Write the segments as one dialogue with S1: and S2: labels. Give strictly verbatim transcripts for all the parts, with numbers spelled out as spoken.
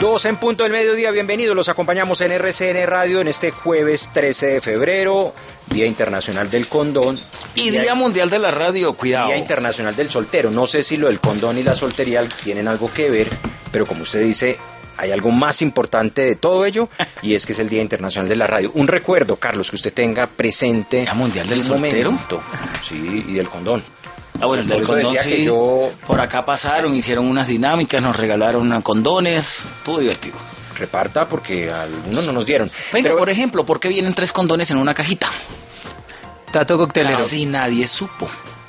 S1: Dos en punto del mediodía, bienvenidos, los acompañamos en R C N Radio en este jueves trece de febrero, Día Internacional del Condón.
S2: Y Día, Día Mundial de la Radio, cuidado.
S1: Día Internacional del Soltero, no sé si lo del condón y la soltería tienen algo que ver, pero como usted dice, hay algo más importante de todo ello, y es que es el Día Internacional de la Radio. Un recuerdo, Carlos, que usted tenga presente.
S2: ¿Día Mundial del Soltero?
S1: Momento. Sí, y del condón.
S2: Ah, bueno, el del condón sí, yo... por acá pasaron, hicieron unas dinámicas, nos regalaron condones, estuvo divertido.
S1: Reparta porque a algunos no nos dieron.
S2: Venga, pero... por ejemplo, ¿por qué vienen tres condones en una cajita?
S3: Tato coctelero.
S2: Casi nadie supo.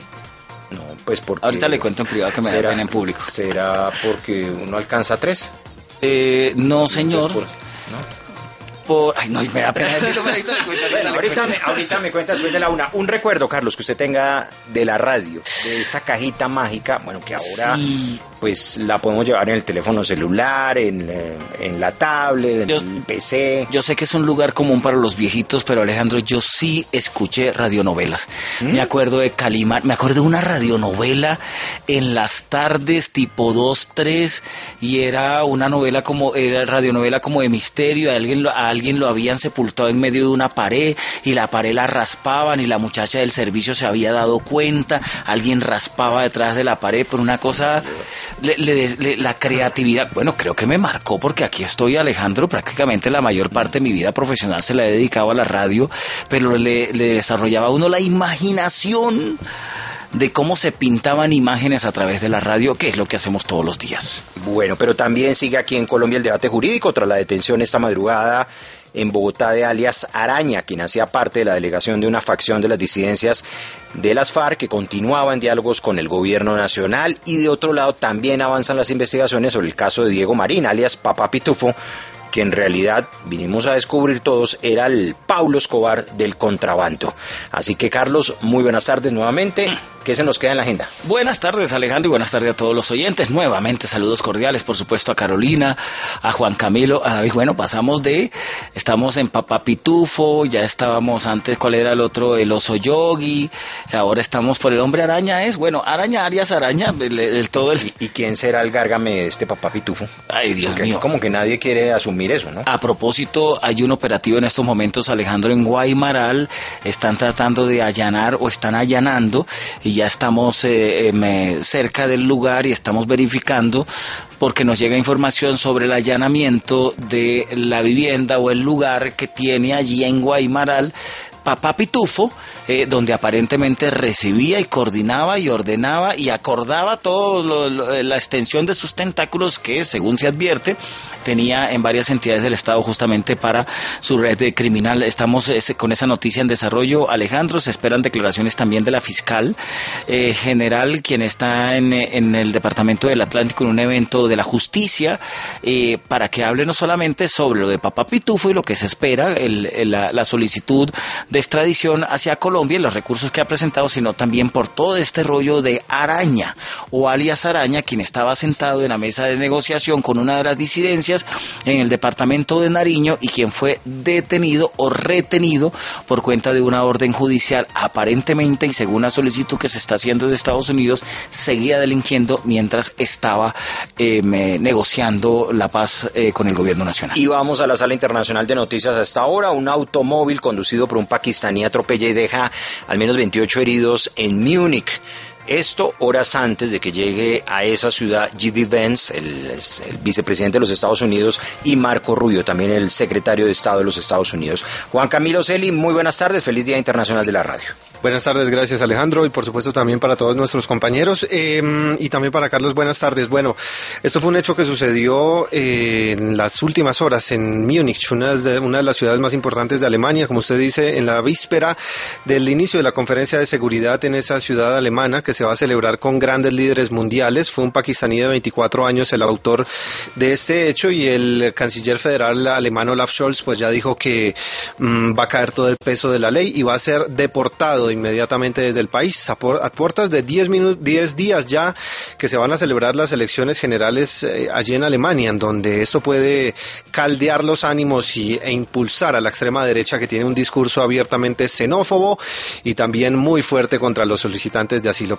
S1: No, pues porque...
S2: Ahorita le cuento en privado que me da pena en público.
S1: ¿Será porque uno alcanza tres?
S2: Eh, no, señor.
S1: Por... ¿No?
S2: Por... Ay, no, me da pena decirlo, pero ahorita le cuento.
S1: Bueno, ahorita, me, ahorita me cuenta después de la una. Un recuerdo, Carlos, que usted tenga de la radio, de esa cajita mágica, bueno, que ahora sí, pues la podemos llevar en el teléfono celular, en, en la tablet, en yo, el P C.
S2: Yo sé que es un lugar común para los viejitos, pero Alejandro, yo sí escuché radionovelas. ¿Mm? Me acuerdo de Calimán, me acuerdo de una radionovela en las tardes, tipo dos, tres, y era una novela como, era radionovela como de misterio, alguien lo... A alguien lo habían sepultado en medio de una pared y la pared la raspaban y la muchacha del servicio se había dado cuenta, alguien raspaba detrás de la pared, por una cosa, le, le, le, la creatividad, bueno, creo que me marcó porque aquí estoy, Alejandro, prácticamente la mayor parte de mi vida profesional se la he dedicado a la radio, pero le, le desarrollaba a uno la imaginación de cómo se pintaban imágenes a través de la radio, que es lo que hacemos todos los días.
S1: Bueno, pero también sigue aquí en Colombia el debate jurídico tras la detención esta madrugada en Bogotá de alias Araña, quien hacía parte de la delegación de una facción de las disidencias de las FARC que continuaba en diálogos con el gobierno nacional, y de otro lado también avanzan las investigaciones sobre el caso de Diego Marín, alias Papá Pitufo, que en realidad vinimos a descubrir todos era el Pablo Escobar del contrabando. Así que, Carlos, muy buenas tardes nuevamente. ¿Qué se nos queda en la agenda?
S2: Buenas tardes, Alejandro, y buenas tardes a todos los oyentes. Nuevamente, saludos cordiales, por supuesto, a Carolina, a Juan Camilo, a David. Bueno, pasamos de, estamos en Papá Pitufo, ya estábamos antes, ¿cuál era el otro? El oso yogi, ahora estamos por el hombre araña, es, bueno, Araña, Arias Araña, el, el, todo el...
S1: ¿Y, ¿Y quién será el gárgame de este Papá Pitufo?
S2: Ay, Dios
S1: Porque
S2: mío.
S1: Como que nadie quiere asumir eso, ¿no?
S2: A propósito, hay un operativo en estos momentos, Alejandro, en Guaymaral, están tratando de allanar o están allanando, y ya estamos eh, eh, cerca del lugar y estamos verificando porque nos llega información sobre el allanamiento de la vivienda o el lugar que tiene allí en Guaymaral Papá Pitufo, eh, donde aparentemente recibía y coordinaba y ordenaba y acordaba toda la extensión de sus tentáculos que, según se advierte, tenía en varias entidades del Estado justamente para su red de criminal. Estamos ese, con esa noticia en desarrollo, Alejandro. Se esperan declaraciones también de la fiscal eh, general, quien está en, en el Departamento del Atlántico en un evento de la justicia, eh, para que hable no solamente sobre lo de Papá Pitufo y lo que se espera, el, el, la, la solicitud de extradición hacia Colombia y los recursos que ha presentado, sino también por todo este rollo de Araña, o alias Araña, quien estaba sentado en la mesa de negociación con una de las disidencias en el departamento de Nariño y quien fue detenido o retenido por cuenta de una orden judicial, aparentemente y según la solicitud que se está haciendo desde Estados Unidos, seguía delinquiendo mientras estaba eh, negociando la paz eh, con el gobierno nacional.
S1: Y vamos a la sala internacional de noticias hasta ahora. Un automóvil conducido por un pakistaní atropella y deja al menos veintiocho heridos en Múnich. Esto horas antes de que llegue a esa ciudad J D Vance, el, el vicepresidente de los Estados Unidos, y Marco Rubio, también el secretario de Estado de los Estados Unidos. Juan Camilo Celi, muy buenas tardes, feliz Día Internacional de la Radio.
S3: Buenas tardes, gracias Alejandro, y por supuesto también para todos nuestros compañeros, eh, y también para Carlos, buenas tardes. Bueno, esto fue un hecho que sucedió eh, en las últimas horas en Múnich, una de, una de las ciudades más importantes de Alemania, como usted dice, en la víspera del inicio de la conferencia de seguridad en esa ciudad alemana, que se va a celebrar con grandes líderes mundiales. Fue un pakistaní de veinticuatro años el autor de este hecho, y el canciller federal alemán Olaf Scholz pues ya dijo que mmm, va a caer todo el peso de la ley y va a ser deportado inmediatamente desde el país, a, por, a puertas de diez días ya que se van a celebrar las elecciones generales eh, allí en Alemania, en donde esto puede caldear los ánimos y, e impulsar a la extrema derecha, que tiene un discurso abiertamente xenófobo y también muy fuerte contra los solicitantes de asilo. Pero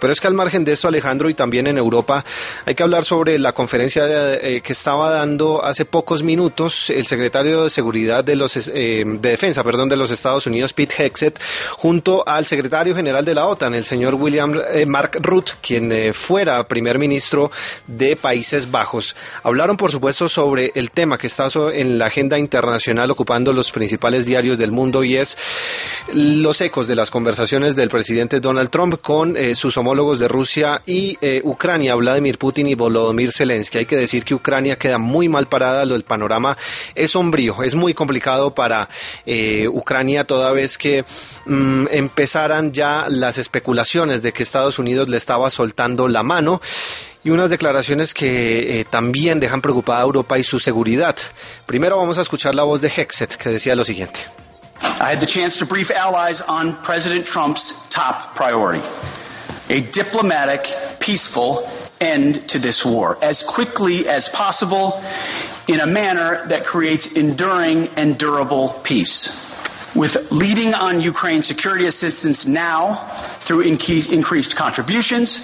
S3: Pero es que al margen de esto, Alejandro, y también en Europa, hay que hablar sobre la conferencia de, eh, que estaba dando hace pocos minutos el secretario de Seguridad de los eh, de Defensa, perdón, de los Estados Unidos, Pete Hegseth, junto al secretario general de la OTAN, el señor William eh, Mark Rutte, quien eh, fuera primer ministro de Países Bajos. Hablaron, por supuesto, sobre el tema que está en la agenda internacional ocupando los principales diarios del mundo, y es los ecos de las conversaciones del presidente Donald Trump con eh, sus homólogos de Rusia y eh, Ucrania, Vladimir Putin y Volodymyr Zelensky. Hay que decir que Ucrania queda muy mal parada, el panorama es sombrío, es muy complicado para eh, Ucrania, toda vez que mm, empezaran ya las especulaciones de que Estados Unidos le estaba soltando la mano, y unas declaraciones que eh, también dejan preocupada a Europa y su seguridad. Primero vamos a escuchar la voz de Hegseth, que decía lo siguiente.
S4: I had the chance to brief allies on President Trump's top priority, a diplomatic, peaceful end to this war, as quickly as possible, in a manner that creates enduring and durable peace. With leading on Ukraine security assistance now through increased contributions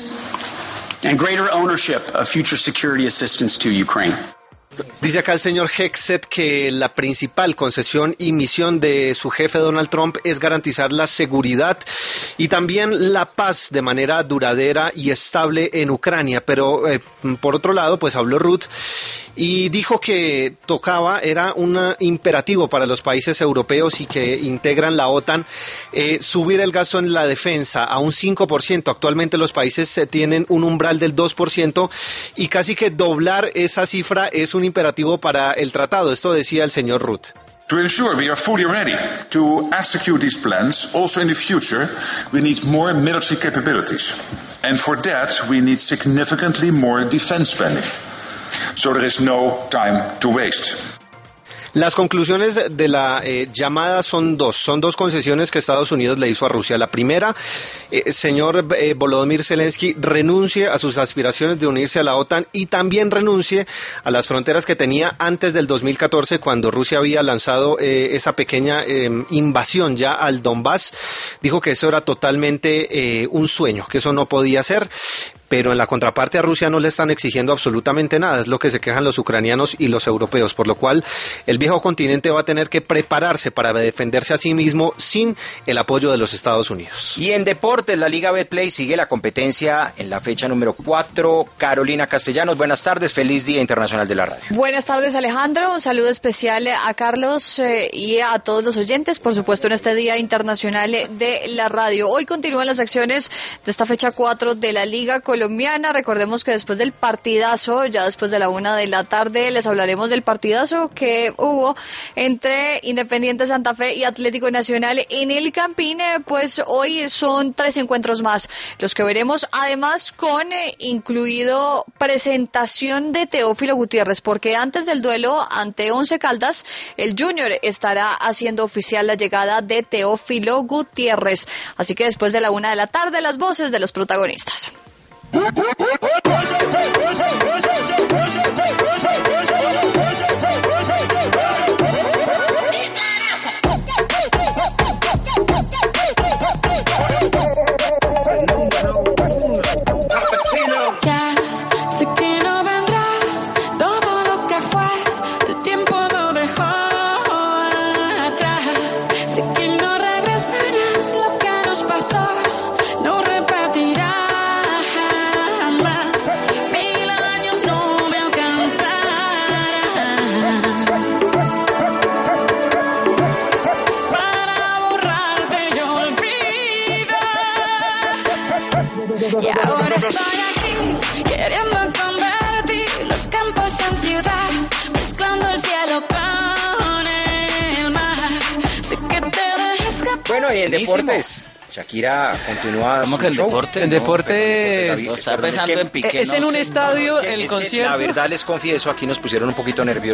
S4: and greater ownership of future security assistance to Ukraine.
S3: Dice acá el señor Hegseth que la principal concesión y misión de su jefe Donald Trump es garantizar la seguridad y también la paz de manera duradera y estable en Ucrania. Pero eh, por otro lado, pues habló Rutte y dijo que tocaba, era un imperativo para los países europeos y que integran la OTAN, eh, subir el gasto en la defensa a un cinco por ciento. Actualmente los países eh, tienen un umbral del dos por ciento y casi que doblar esa cifra es un imperativo para el tratado. Esto decía el señor Rutte.
S5: To ensure we are fully ready to execute these plans, also in the future, we need more military capabilities. And for that, we need significantly more defense spending. So there is no time to waste.
S3: Las conclusiones de la eh, llamada son dos, son dos concesiones que Estados Unidos le hizo a Rusia. La primera, eh, señor eh, Volodymyr Zelensky renuncie a sus aspiraciones de unirse a la OTAN y también renuncie a las fronteras que tenía antes del dos mil catorce, cuando Rusia había lanzado eh, esa pequeña eh, invasión ya al Donbass. Dijo que eso era totalmente eh, un sueño, que eso no podía ser. Pero en la contraparte a Rusia no le están exigiendo absolutamente nada, es lo que se quejan los ucranianos y los europeos, por lo cual el viejo continente va a tener que prepararse para defenderse a sí mismo sin el apoyo de los Estados Unidos.
S1: Y en deportes, la Liga Betplay sigue la competencia en la fecha número cuatro. Carolina Castellanos, buenas tardes, feliz Día Internacional de la Radio.
S6: Buenas tardes, Alejandro, un saludo especial a Carlos eh, y a todos los oyentes, por supuesto, en este Día Internacional de la Radio. Hoy continúan las acciones de esta fecha cuatro de la Liga Colombiana. Colombiana. Recordemos que después del partidazo, ya después de la una de la tarde, les hablaremos del partidazo que hubo entre Independiente Santa Fe y Atlético Nacional en el Campín. Pues hoy son tres encuentros más los que veremos, además con eh, incluido presentación de Teófilo Gutiérrez, porque antes del duelo ante Once Caldas, el Junior estará haciendo oficial la llegada de Teófilo Gutiérrez. Así que después de la una de la tarde, las voces de los protagonistas.
S7: Y ahora estoy aquí, queriendo convertir los campos en ciudad, mezclando el cielo con el mar. Sé que te dejes escapar.
S1: Bueno, y en deportes, Shakira continúa.
S2: ¿Cómo que el
S1: show?
S2: deporte?
S8: El deporte
S1: No,
S8: es,
S1: no,
S2: está
S1: pero es
S2: pensando
S1: que-
S2: en Piqué.
S8: es en
S2: no
S8: un
S2: sé.
S8: estadio,
S1: Es que-
S8: el
S1: es que
S8: concierto.
S1: la verdad les confieso, aquí nos pusieron un poquito nerviosos.